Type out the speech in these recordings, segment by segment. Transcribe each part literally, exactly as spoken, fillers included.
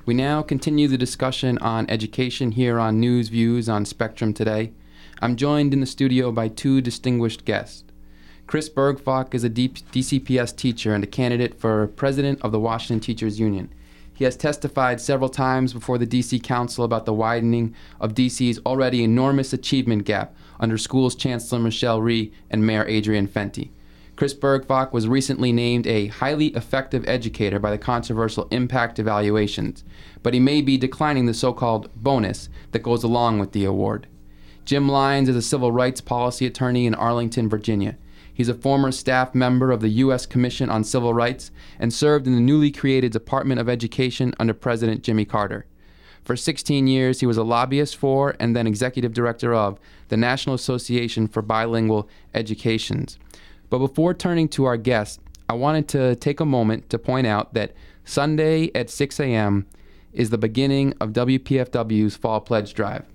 We now continue the discussion on education here on News Views on Spectrum Today. I'm joined in the studio by two distinguished guests. Chris Bergfalk is a D C P S teacher and a candidate for president of the Washington Teachers Union. He has testified several times before the D C Council about the widening of D C's already enormous achievement gap under schools Chancellor Michelle Rhee and Mayor Adrian Fenty. Chris Bergfalk was recently named a highly effective educator by the controversial impact evaluations, but he may be declining the so-called bonus that goes along with the award. Jim Lyons is a civil rights policy attorney in Arlington, Virginia. He's a former staff member of the U S Commission on Civil Rights and served in the newly created Department of Education under President Jimmy Carter. For sixteen years, he was a lobbyist for and then executive director of the National Association for Bilingual Educations. But before turning to our guests, I wanted to take a moment to point out that Sunday at six a.m. is the beginning of W P F W's Fall Pledge Drive.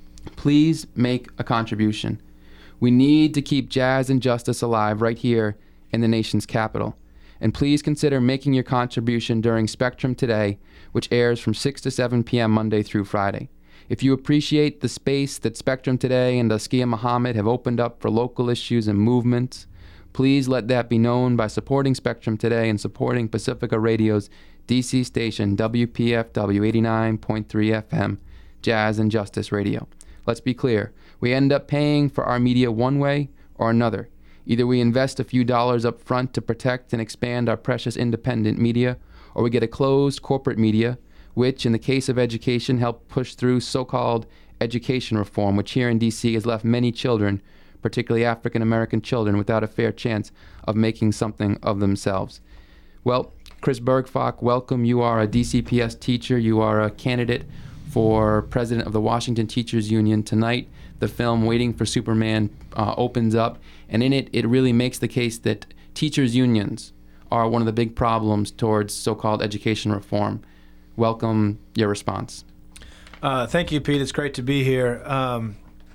Please make a contribution. We need to keep jazz and justice alive right here in the nation's capital. And please consider making your contribution during Spectrum Today, which airs from six to seven p.m. Monday through Friday. If you appreciate the space that Spectrum Today and Askia Muhammad have opened up for local issues and movements, please let that be known by supporting Spectrum Today and supporting Pacifica Radio's D C station W P F W eighty-nine point three F M, Jazz and Justice Radio. Let's be clear, we end up paying for our media one way or another. Either we invest a few dollars up front to protect and expand our precious independent media, or we get a closed corporate media, which in the case of education helped push through so-called education reform, which here in D C has left many children, particularly African American children, without a fair chance of making something of themselves. Well, Chris Bergfalk, welcome. You are a D C P S teacher. You are a candidate for president of the Washington Teachers Union. Tonight, the film Waiting for Superman uh, opens up, and in it, it really makes the case that teachers' unions are one of the big problems towards so-called education reform. Welcome. Your response. Uh, thank you, Pete. It's great to be here. Um,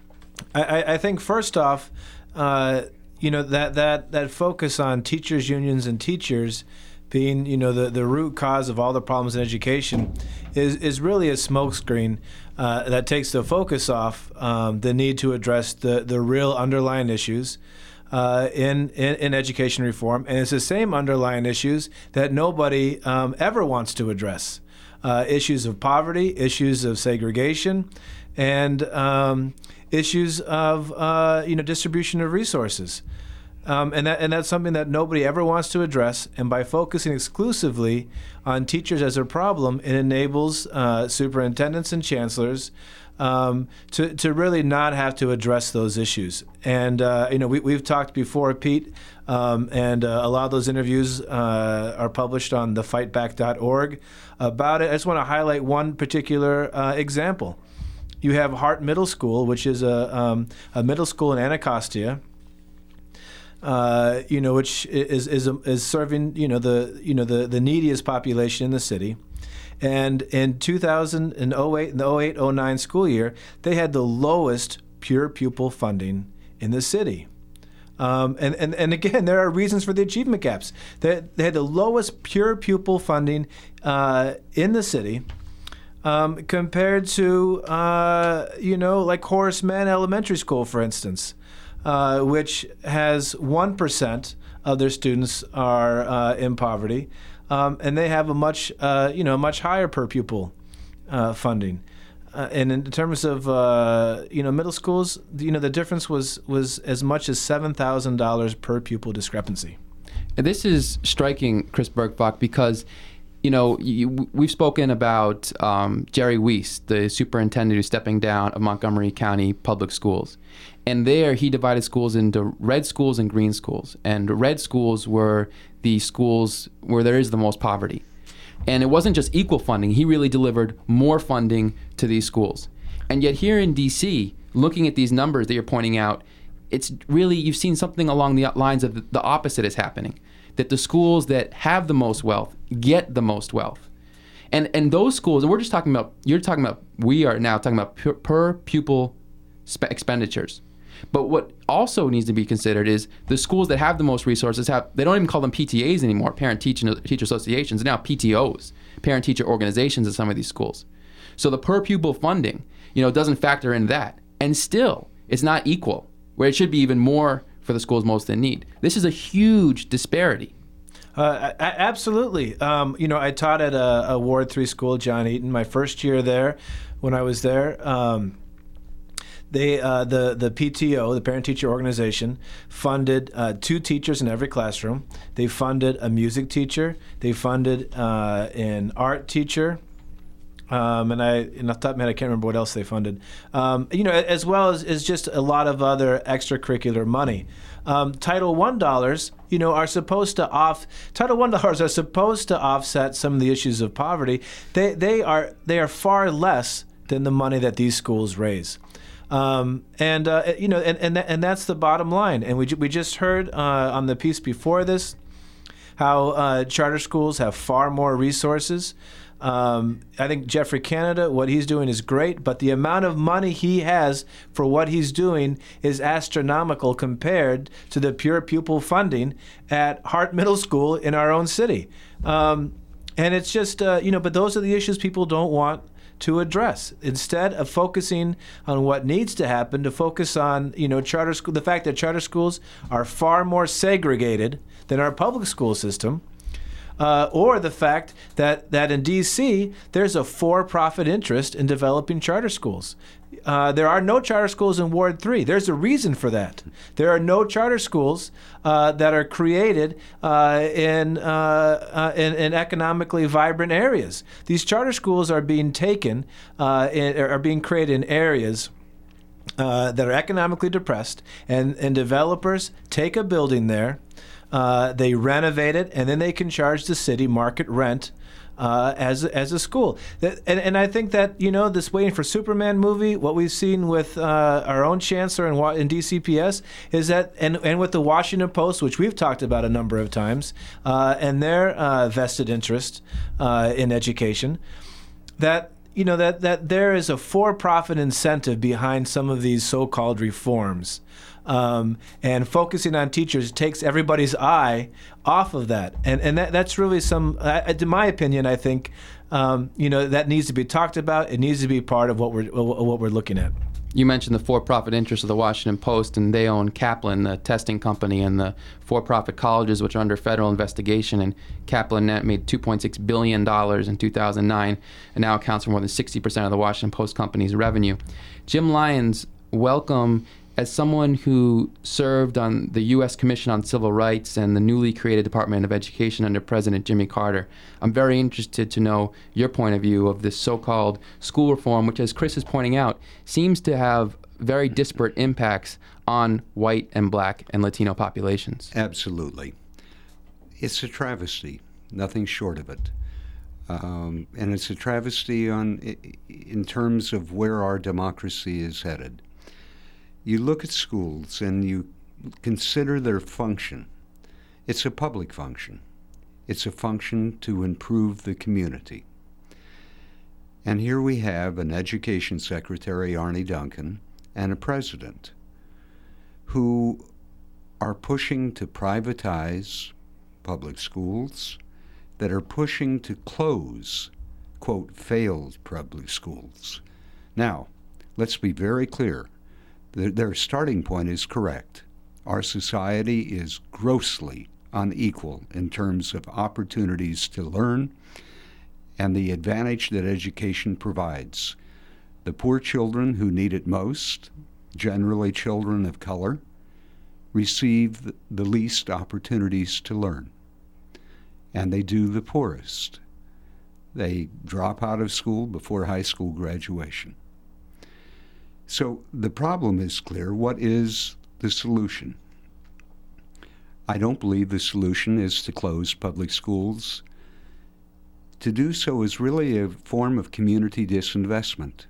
I, I think first off, uh, you know, that, that, that focus on teachers' unions and teachers being, you know, the, the root cause of all the problems in education is, is really a smokescreen uh, that takes the focus off um, the need to address the, the real underlying issues uh, in, in, in education reform. And it's the same underlying issues that nobody um, ever wants to address. Uh, issues of poverty, issues of segregation, and um, issues of uh, you know distribution of resources, um, and that and that's something that nobody ever wants to address. And by focusing exclusively on teachers as a problem, it enables uh, superintendents and chancellors um, to to really not have to address those issues. And uh, you know we we've talked before, Pete, um, and uh, a lot of those interviews uh, are published on the fight back dot org about it. I just want to highlight one particular uh, example. You have Hart Middle School, which is a, um, a middle school in Anacostia, uh, you know, which is is is serving you know the you know the, the neediest population in the city. And in two thousand eight, in the oh eight oh nine school year, they had the lowest pure pupil funding in the city. Um, and, and, and again, there are reasons for the achievement gaps. They, they had the lowest pure pupil funding uh, in the city. Um, compared to, uh, you know, like Horace Mann Elementary School, for instance, uh, which has one percent of their students are uh, in poverty, um, and they have a much, uh, you know, much higher per pupil uh, funding. Uh, and in terms of, uh, you know, middle schools, you know, the difference was, was as much as seven thousand dollars per pupil discrepancy. This is striking, Chris Bergfalk, because you know, you, we've spoken about um, Jerry Weiss, the superintendent who's stepping down of Montgomery County Public Schools. And there he divided schools into red schools and green schools. And red schools were the schools where there is the most poverty. And it wasn't just equal funding. He really delivered more funding to these schools. And yet here in D C, looking at these numbers that you're pointing out, it's really, you've seen something along the lines of the, the opposite is happening. That the schools that have the most wealth get the most wealth. And and those schools, and we're just talking about, you're talking about, we are now talking about per, per pupil sp- expenditures. But what also needs to be considered is the schools that have the most resources have, they don't even call them P T As anymore, parent teacher, teacher associations, now P T Os, parent teacher organizations at some of these schools. So the per pupil funding, you know, doesn't factor in that. And still, it's not equal, where it should be even more for the schools most in need. This is a huge disparity. Uh, a- absolutely. Um, you know, I taught at a, a Ward three school, John Eaton, my first year there. When I was there, um, they uh, the the P T O, the Parent Teacher Organization, funded uh, two teachers in every classroom. They funded a music teacher. They funded uh, an art teacher. Um, and I, in the top of my head, I can't remember what else they funded. Um, you know, as well as, as just a lot of other extracurricular money. Um, Title One dollars, you know, are supposed to off. Title One dollars are supposed to offset some of the issues of poverty. They they are they are far less than the money that these schools raise. Um, and uh, you know, and and, and that's the bottom line. And we we just heard uh, on the piece before this how uh, charter schools have far more resources. Um, I think Geoffrey Canada, what he's doing is great, but the amount of money he has for what he's doing is astronomical compared to the pure pupil funding at Hart Middle School in our own city. Um, and it's just, uh, you know, but those are the issues people don't want to address. Instead of focusing on what needs to happen, to focus on, you know, charter school, the fact that charter schools are far more segregated than our public school system. Uh, or the fact that, that in D C there's a for-profit interest in developing charter schools. Uh, there are no charter schools in Ward three. There's a reason for that. There are no charter schools uh, that are created uh, in, uh, uh, in in economically vibrant areas. These charter schools are being taken, uh, in, are being created in areas uh, that are economically depressed, and, and developers take a building there. Uh, they renovate it, and then they can charge the city market rent uh, as as a school. That, and, and I think that, you know, this Waiting for Superman movie, what we've seen with uh, our own chancellor in, in D C P S is that, and, and with the Washington Post, which we've talked about a number of times, uh, and their uh, vested interest uh, in education, that you know that that there is a for-profit incentive behind some of these so-called reforms. Um, and focusing on teachers takes everybody's eye off of that, and and that, that's really some, uh, in my opinion, I think, um, you know, that needs to be talked about. It needs to be part of what we're what we're looking at. You mentioned the for-profit interest of the Washington Post, and they own Kaplan, the testing company, and the for-profit colleges, which are under federal investigation. And Kaplan Net made two point six billion dollars in two thousand nine, and now accounts for more than sixty percent of the Washington Post company's revenue. Jim Lyons, welcome. As someone who served on the U S Commission on Civil Rights and the newly created Department of Education under President Jimmy Carter, I'm very interested to know your point of view of this so-called school reform, which, as Chris is pointing out, seems to have very disparate impacts on white and black and Latino populations. Absolutely. It's a travesty, nothing short of it. Um, and it's a travesty on in terms of where our democracy is headed. You look at schools and you consider their function. It's a public function. It's a function to improve the community. And here we have an education secretary, Arne Duncan, and a president who are pushing to privatize public schools, that are pushing to close, quote, failed public schools. Now, let's be very clear. Their starting point is correct. Our society is grossly unequal in terms of opportunities to learn and the advantage that education provides. The poor children who need it most, generally children of color, receive the least opportunities to learn. And they do the poorest. They drop out of school before high school graduation. So the problem is clear. What is the solution? I don't believe the solution is to close public schools. To do so is really a form of community disinvestment.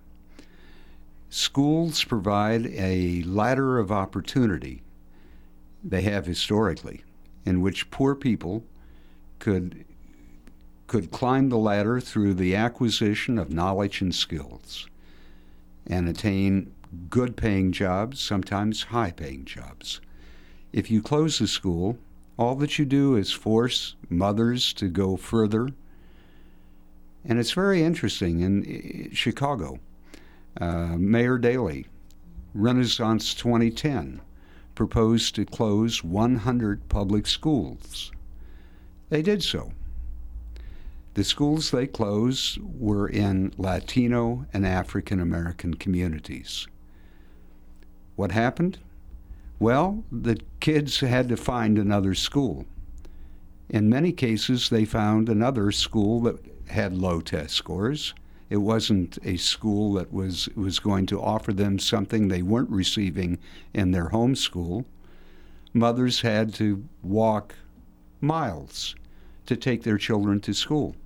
Schools provide a ladder of opportunity, they have historically, in which poor people could, could climb the ladder through the acquisition of knowledge and skills and attain good paying jobs, sometimes high paying jobs. If you close the school, all that you do is force mothers to go further. And it's very interesting in Chicago. Uh, Mayor Daley, Renaissance twenty ten, proposed to close one hundred public schools. They did so. The schools they closed were in Latino and African American communities. What happened? Well, the kids had to find another school. In many cases, they found another school that had low test scores. It wasn't a school that was, was going to offer them something they weren't receiving in their home school. Mothers had to walk miles to take their children to school.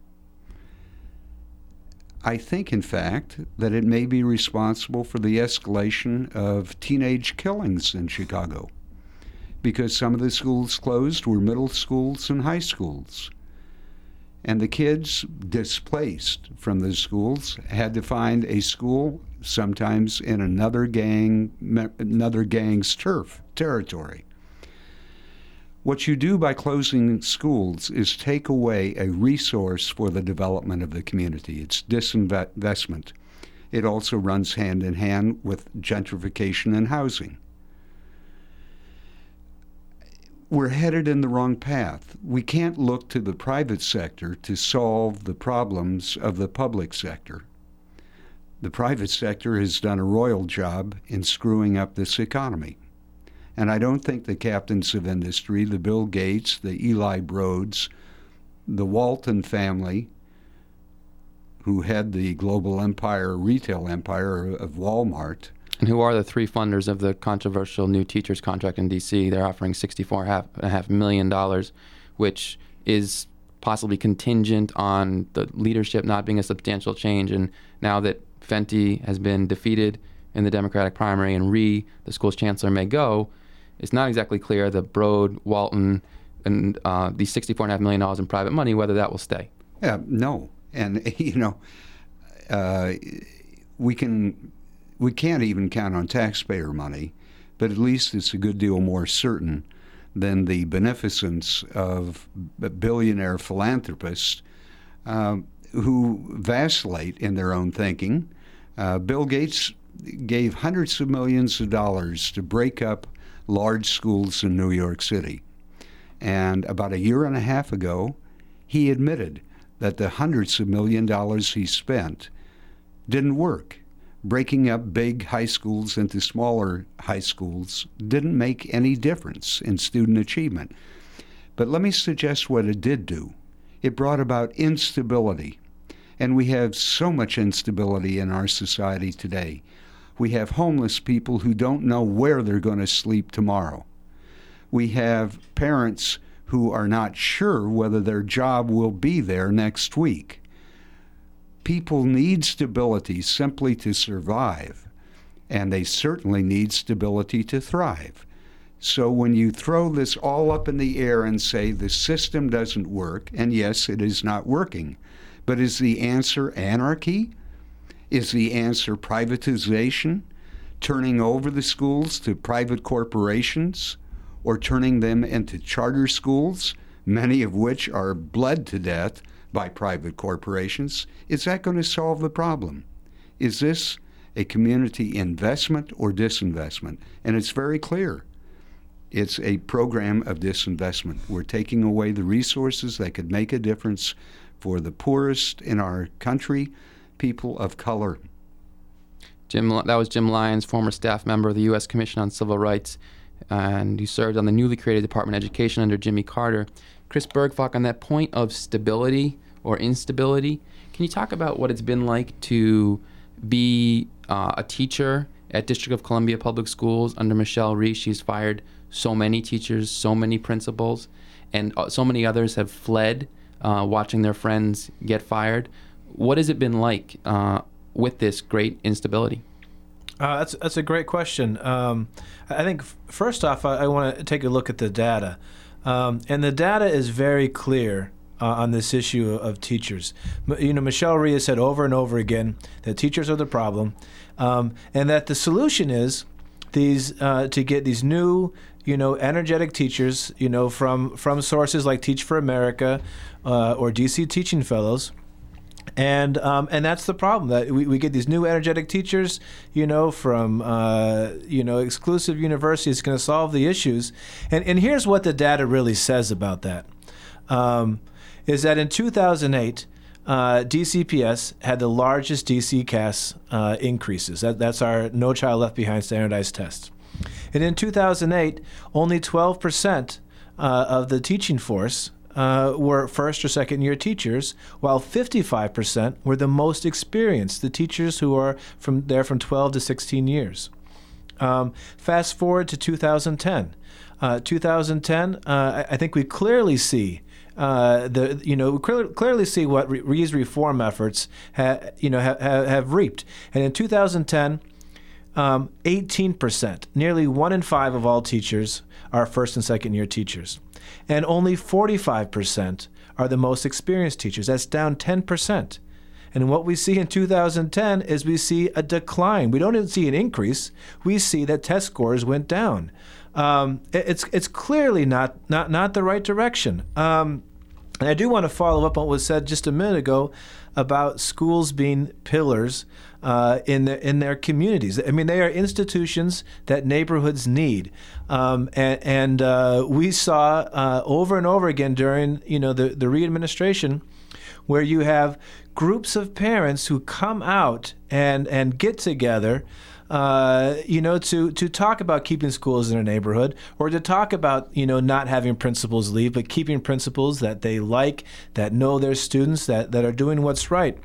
I think, in fact, that it may be responsible for the escalation of teenage killings in Chicago, because some of the schools closed were middle schools and high schools. And the kids displaced from the schools had to find a school, sometimes in another gang, another gang's turf territory. What you do by closing schools is take away a resource for the development of the community. It's disinvestment. It also runs hand in hand with gentrification and housing. We're headed in the wrong path. We can't look to the private sector to solve the problems of the public sector. The private sector has done a royal job in screwing up this economy. And I don't think the captains of industry, the Bill Gates, the Eli Broads, the Walton family, who had the global empire, retail empire of Walmart. And who are the three funders of the controversial new teachers contract in D C? They're offering sixty-four point five million dollars, which is possibly contingent on the leadership not being a substantial change. And now that Fenty has been defeated in the Democratic primary and Rhee, the school's chancellor, may go, it's not exactly clear that Broad, Walton, and uh, these sixty-four point five million dollars in private money, whether that will stay. Yeah, no. And, you know, uh, we can... We can't even count on taxpayer money, but at least it's a good deal more certain than the beneficence of billionaire philanthropists uh, who vacillate in their own thinking. Uh, Bill Gates gave hundreds of millions of dollars to break up large schools in New York City. And about a year and a half ago, he admitted that the hundreds of million dollars he spent didn't work. Breaking up big high schools into smaller high schools didn't make any difference in student achievement. But let me suggest what it did do. It brought about instability. And we have so much instability in our society today. We have homeless people who don't know where they're going to sleep tomorrow. We have parents who are not sure whether their job will be there next week. People need stability simply to survive, and they certainly need stability to thrive. So when you throw this all up in the air and say the system doesn't work, and yes, it is not working, but is the answer anarchy? Is the answer privatization, turning over the schools to private corporations, or turning them into charter schools, many of which are bled to death by private corporations? Is that going to solve the problem? Is this a community investment or disinvestment? And it's very clear. It's a program of disinvestment. We're taking away the resources that could make a difference for the poorest in our country, people of color. Jim, that was Jim Lyons, former staff member of the U S Commission on Civil Rights, and you served on the newly created Department of Education under Jimmy Carter. Chris Bergfalk, on that point of stability or instability, can you talk about what it's been like to be uh, a teacher at District of Columbia Public Schools under Michelle Rhee? She's fired so many teachers, so many principals, and uh, so many others have fled uh, watching their friends get fired. What has it been like uh, with this great instability? Uh, that's that's a great question. Um, I think f- first off, I, I want to take a look at the data, um, and the data is very clear uh, on this issue of teachers. M- you know, Michelle Rhee has said over and over again that teachers are the problem, um, and that the solution is these uh, to get these new, you know, energetic teachers, you know, from from sources like Teach for America uh, or D C Teaching Fellows. And um, and that's the problem, that we, we get these new energetic teachers, you know, from uh, you know exclusive universities going to solve the issues. And and here's what the data really says about that, um, is that in two thousand eight, uh, D C P S had the largest D C C A S uh, increases. That, that's our No Child Left Behind standardized test. And in two thousand eight, only twelve percent uh, of the teaching force Uh, were first or second year teachers, while fifty-five percent were the most experienced, the teachers who are from there from twelve to sixteen years. Um, fast forward to two thousand ten. Uh, two thousand ten, uh, I, I think we clearly see uh, the you know we clearly, clearly see what Re- Rhee's reform efforts ha, you know ha, ha, have reaped. And in two thousand ten, um, eighteen percent, nearly one in five of all teachers are first and second year teachers. And only forty-five percent are the most experienced teachers. That's down ten percent. And what we see in two thousand ten is we see a decline. We don't even see an increase. We see that test scores went down. Um, it, it's it's clearly not not not the right direction. Um, and I do want to follow up on what was said just a minute ago about schools being pillars uh, in the, in their communities. I mean, they are institutions that neighborhoods need, um, and, and uh, we saw uh, over and over again during you know the the Rhee administration, where you have groups of parents who come out and and get together. Uh, you know, to, to talk about keeping schools in their neighborhood, or to talk about, you know, not having principals leave, but keeping principals that they like, that know their students, that, that are doing what's right.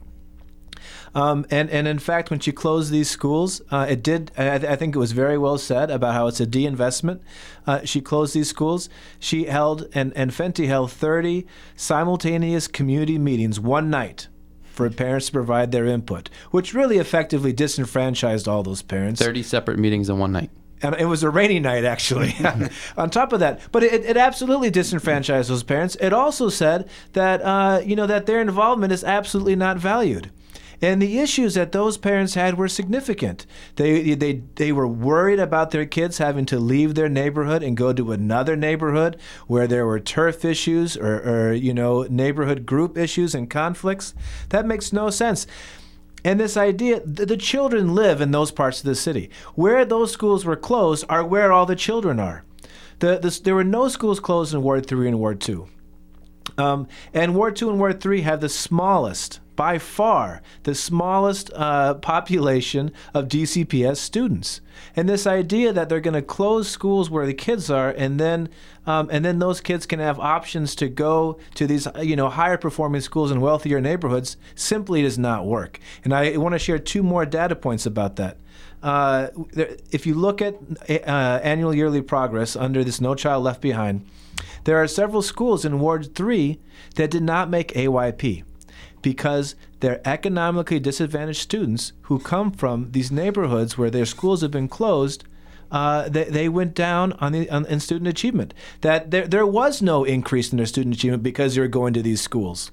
Um, and, and in fact, when she closed these schools, uh, it did, I, I think it was very well said about how it's a de-investment. Uh, she closed these schools. She held, and, and Fenty held thirty simultaneous community meetings one night for parents to provide their input, which really effectively disenfranchised all those parents. thirty separate meetings in one night. And it was a rainy night, actually, on top of that. But it, it absolutely disenfranchised those parents. It also said that, uh, you know, that their involvement is absolutely not valued. And the issues that those parents had were significant. They they they were worried about their kids having to leave their neighborhood and go to another neighborhood where there were turf issues or, or you know neighborhood group issues and conflicts. That makes no sense. And this idea, the, the children live in those parts of the city. Where those schools were closed are where all the children are. The, the, there were no schools closed in Ward three and Ward two. Um, and Ward two and Ward three have the smallest, by far, the smallest uh, population of D C P S students. And this idea that they're going to close schools where the kids are, and then um, and then those kids can have options to go to these you know higher performing schools in wealthier neighborhoods simply does not work. And I want to share two more data points about that. Uh, if you look at uh, annual yearly progress under this No Child Left Behind, there are several schools in Ward three that did not make A Y P because they're economically disadvantaged students who come from these neighborhoods where their schools have been closed. Uh, they, they went down on the on, in student achievement. That there there was no increase in their student achievement because they were going to these schools.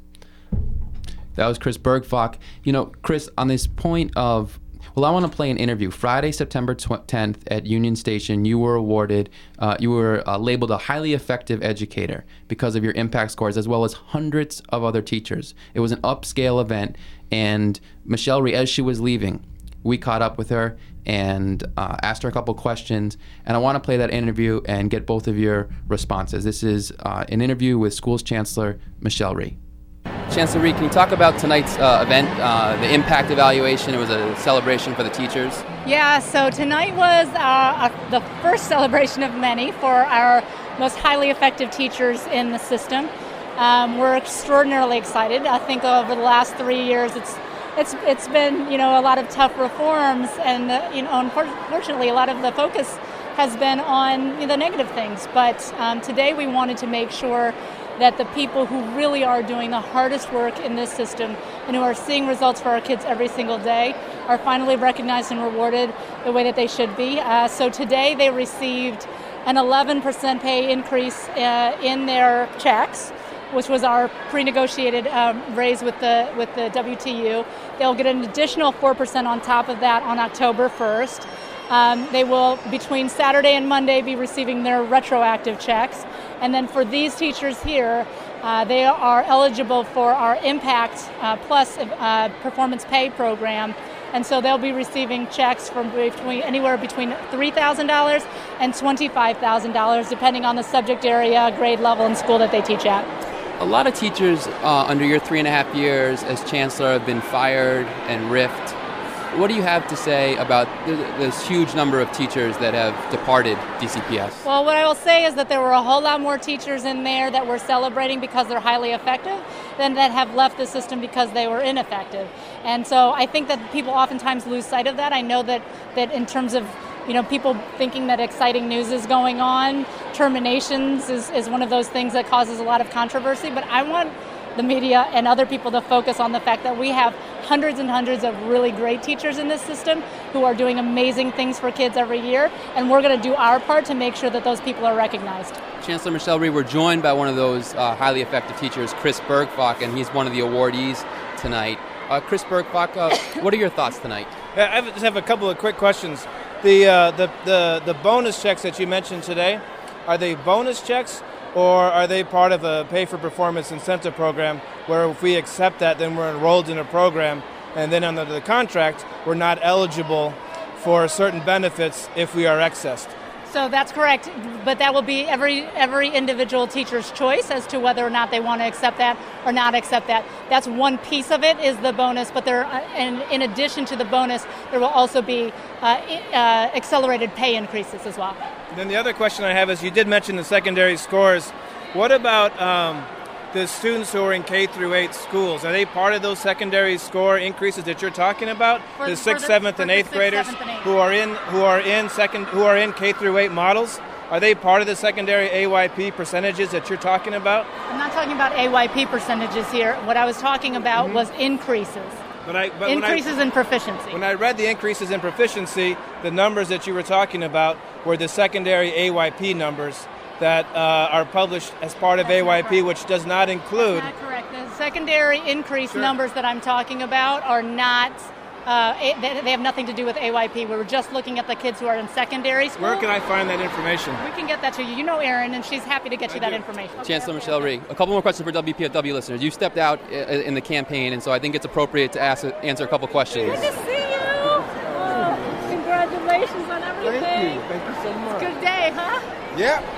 That was Chris Bergfalk. You know, Chris, on this point of, well, I want to play an interview. Friday, September tenth at Union Station, you were awarded, uh, you were uh, labeled a highly effective educator because of your impact scores, as well as hundreds of other teachers. It was an upscale event, and Michelle Rhee, as she was leaving, we caught up with her and uh, asked her a couple questions, and I want to play that interview and get both of your responses. This is uh, an interview with Schools Chancellor Michelle Rhee. Chancellor Rhee, can you talk about tonight's uh, event, uh, the impact evaluation? It was a celebration for the teachers. Yeah, so tonight was uh, a, the first celebration of many for our most highly effective teachers in the system. Um, we're extraordinarily excited. I think over the last three years, it's it's it's been you know a lot of tough reforms, and uh, you know unfortunately a lot of the focus has been on you know, the negative things. But um, today we wanted to make sure that the people who really are doing the hardest work in this system and who are seeing results for our kids every single day are finally recognized and rewarded the way that they should be. Uh, so today they received an eleven percent pay increase uh, in their checks. which was our pre-negotiated um, raise with the with the W T U. They'll get an additional four percent on top of that on October first. Um, they will, between Saturday and Monday, be receiving their retroactive checks. And then for these teachers here, uh, they are eligible for our Impact uh, Plus uh, performance pay program. And so they'll be receiving checks from between anywhere between three thousand dollars and twenty-five thousand dollars, depending on the subject area, grade level, and school that they teach at. A lot of teachers uh, under your three and a half years as chancellor have been fired and riffed. What do you have to say about th- this huge number of teachers that have departed D C P S? Well, what I will say is that there were a whole lot more teachers in there that we're celebrating because they're highly effective than that have left the system because they were ineffective. And so I think that people oftentimes lose sight of that. I know that, that in terms of you know, people thinking that exciting news is going on, terminations is, is one of those things that causes a lot of controversy, but I want the media and other people to focus on the fact that we have hundreds and hundreds of really great teachers in this system who are doing amazing things for kids every year, and we're going to do our part to make sure that those people are recognized. Chancellor Michelle Rhee, we're joined by one of those uh, highly effective teachers, Chris Bergfalk, and he's one of the awardees tonight. Uh, Chris Bergfalk, uh, what are your thoughts tonight? Yeah, I just have a couple of quick questions. The, uh, the the the bonus checks that you mentioned today, are they bonus checks? Or are they part of a pay-for-performance incentive program where if we accept that, then we're enrolled in a program, and then under the contract, we're not eligible for certain benefits if we are excessed? So that's correct, but that will be every every individual teacher's choice as to whether or not they want to accept that or not accept that. That's one piece of it, is the bonus, but there, uh, and in addition to the bonus, there will also be uh, uh, accelerated pay increases as well. And then the other question I have is, you did mention the secondary scores. What about um, the students who are in K through eight schools? Are they part of those secondary score increases that you're talking about? For, the sixth, the, seventh, and eighth graders who are in who are in second who are in K through eight models. Are they part of the secondary A Y P percentages that you're talking about? I'm not talking about A Y P percentages here. What I was talking about mm-hmm. was increases. But I, but increases I, in proficiency. When I read the increases in proficiency, the numbers that you were talking about were the secondary A Y P numbers that uh, are published as part of That's A Y P, which does not include... That's not correct. The secondary increase sure. numbers that I'm talking about are not... Uh, they, they have nothing to do with A Y P. We were just looking at the kids who are in secondary school. Where can I find that information? We can get that to you. You know Erin, and she's happy to get you I that do. information. Chancellor Michelle Rhee, a couple more questions for W P F W listeners. You stepped out in the campaign, and so I think it's appropriate to ask, answer a couple questions. Good to see you. Oh, congratulations on everything. Thank you. Thank you so much. It's a good day, huh? Yeah.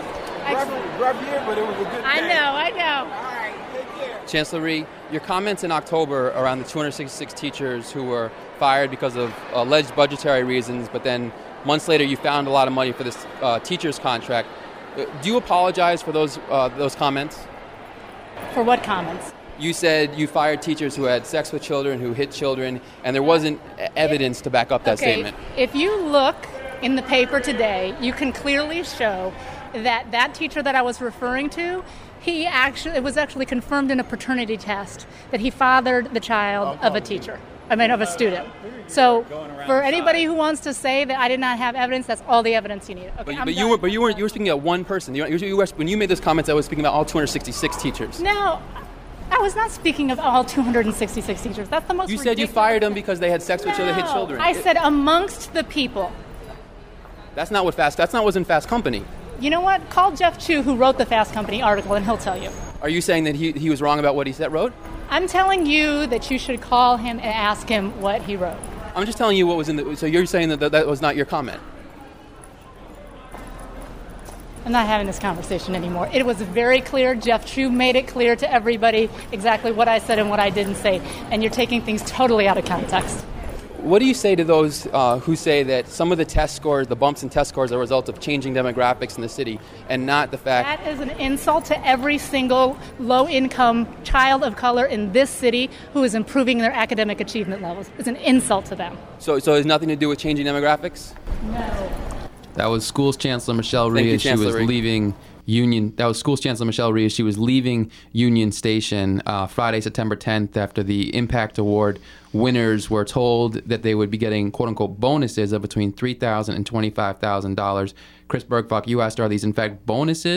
Rough, rough year, but it was a good day. I know, I know. All right, take care. Chancellor Rhee, your comments in October around the two hundred sixty-six teachers who were fired because of alleged budgetary reasons, but then months later you found a lot of money for this uh, teacher's contract. Do you apologize for those uh, those comments? For what comments? You said you fired teachers who had sex with children, who hit children, and there wasn't evidence to back up that okay. statement. If you look in the paper today, you can clearly show that that teacher that I was referring to, he actually it was actually confirmed in a paternity test that he fathered the child of a teacher. I mean, of a student. So, for anybody who wants to say that I did not have evidence, that's all the evidence you need. Okay, but, but you were, but you weren't. You were speaking about one person. You, you were, when you made those comments, I was speaking about all two hundred sixty-six teachers. No, I was not speaking of all two hundred sixty-six teachers. That's the most. You said you fired them because they had sex with no, children, hit children. I said amongst the people. That's not what Fast. That's not what's in Fast Company. You know what? Call Jeff Chu, who wrote the Fast Company article, and he'll tell you. Are you saying that he he was wrong about what he said wrote? I'm telling you that you should call him and ask him what he wrote. I'm just telling you what was in the... So you're saying that that was not your comment? I'm not having this conversation anymore. It was very clear. Jeff Chu made it clear to everybody exactly what I said and what I didn't say. And you're taking things totally out of context. What do you say to those uh, who say that some of the test scores, the bumps in test scores, are a result of changing demographics in the city and not the fact... That is an insult to every single low-income child of color in this city who is improving their academic achievement levels. It's an insult to them. So, so it has nothing to do with changing demographics? No. That was Schools Chancellor Michelle Rhee as she was Rhee. leaving Union. That was Schools Chancellor Michelle Rhee as she was leaving Union Station uh, Friday, September tenth, after the Impact Award winners were told that they would be getting quote-unquote bonuses of between three thousand dollars and twenty-five thousand dollars. Chris Bergfalk, you asked, are these in fact bonuses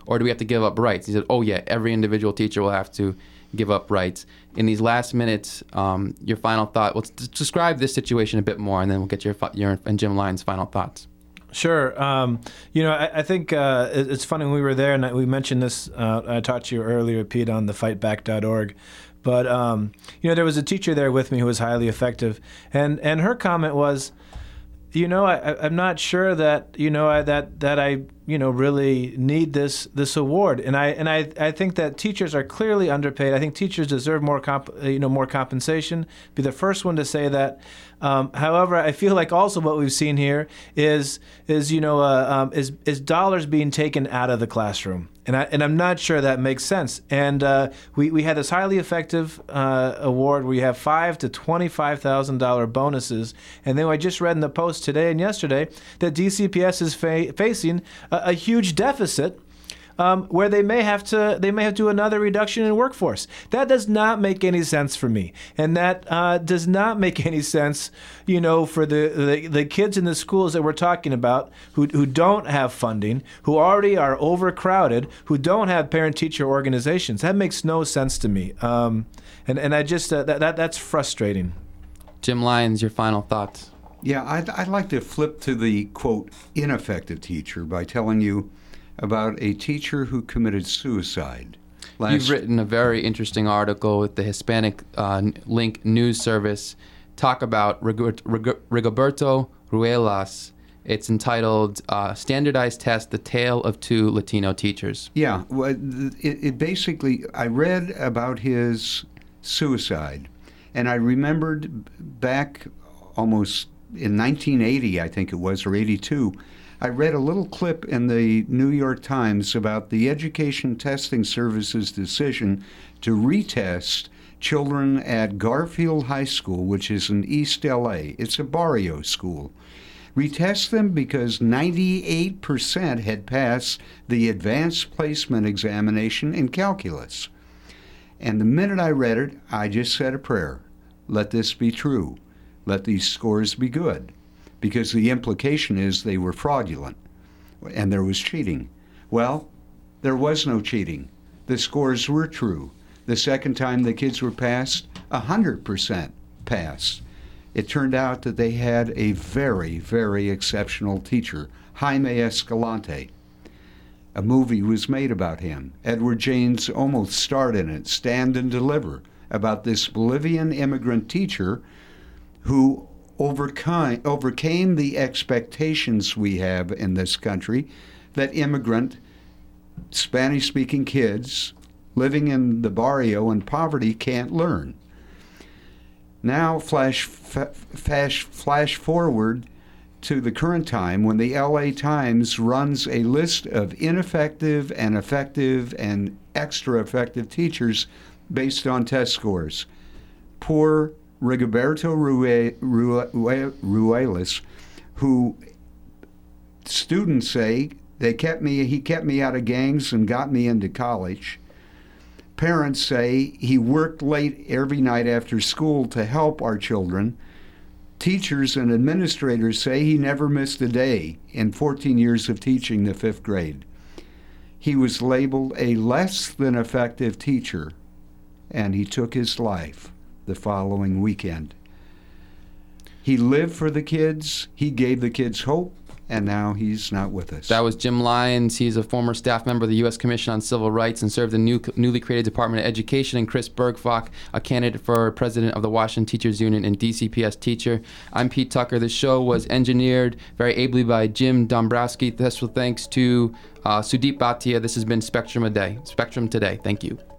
or do we have to give up rights? He said, oh yeah, every individual teacher will have to give up rights. In these last minutes, um, your final thought, well, d- describe this situation a bit more, and then we'll get your, your and Jim Lyons' final thoughts. Sure. Um, you know, I, I think uh, it, it's funny when we were there, and I, we mentioned this, uh, I talked to you earlier, Pete, on the fight back dot org. But, um, you know, there was a teacher there with me who was highly effective, and, and her comment was, you know, I, I'm not sure that, you know, I, that that I, you know, really need this this award. And I and I, I think that teachers are clearly underpaid. I think teachers deserve more comp, you know, more compensation. Be the first one to say that. Um, however, I feel like also what we've seen here is is you know uh, um, is is dollars being taken out of the classroom. And, I, and I'm not sure that makes sense. And uh, we, we had this highly effective uh, award where you have five to twenty-five thousand dollars bonuses. And then I just read in the Post today and yesterday that D C P S is fa- facing a, a huge deficit um, where they may have to they may have to do another reduction in workforce. That does not make any sense for me. And that uh, does not make any sense, you know, for the, the, the kids in the schools that we're talking about who, who don't have funding, who already are overcrowded, who don't have parent-teacher organizations. That makes no sense to me. Um, and, and I just, uh, that, that that's frustrating. Jim Lyons, your final thoughts. Yeah, I'd, I'd like to flip to the, quote, ineffective teacher by telling you about a teacher who committed suicide. Last You've written a very interesting article with the Hispanic uh, Link news service. Talk about Rig- Rig- Rigoberto Ruelas. It's entitled uh, Standardized Test, The Tale of Two Latino Teachers. Yeah, well, it, it basically, I read about his suicide, and I remembered back almost in nineteen eighty, I think it was, or eighty-two, I read a little clip in the New York Times about the Education Testing Service's decision to retest children at Garfield High School, which is in East L A. It's a barrio school. Retest them because ninety-eight percent had passed the advanced placement examination in calculus. And the minute I read it, I just said a prayer. Let this be true. Let these scores be good. Because the implication is they were fraudulent and there was cheating. Well, there was no cheating. The scores were true. The second time the kids were passed, one hundred percent passed. It turned out that they had a very, very exceptional teacher, Jaime Escalante. A movie was made about him. Edward James almost starred in it, Stand and Deliver, about this Bolivian immigrant teacher who overcame, overcame the expectations we have in this country that immigrant, Spanish-speaking kids living in the barrio in poverty can't learn. Now flash, flash, flash forward to the current time when the L A Times runs a list of ineffective and effective and extra effective teachers based on test scores. Poor Rigoberto Ruelas, who students say they kept me, he kept me out of gangs and got me into college. Parents say he worked late every night after school to help our children. Teachers and administrators say he never missed a day in fourteen years of teaching the fifth grade. He was labeled a less than effective teacher, and he took his life the following weekend. He lived for the kids, he gave the kids hope, and now he's not with us. That was Jim Lyons. He's a former staff member of the U S Commission on Civil Rights and served in the new, newly created Department of Education, and Chris Bergfalk, a candidate for president of the Washington Teachers Union and D C P S teacher. I'm Pete Tucker. The show was engineered very ably by Jim Dombrowski. Special thanks to uh, Sudeep Bhatia. This has been Spectrum a Day. Spectrum Today. Thank you.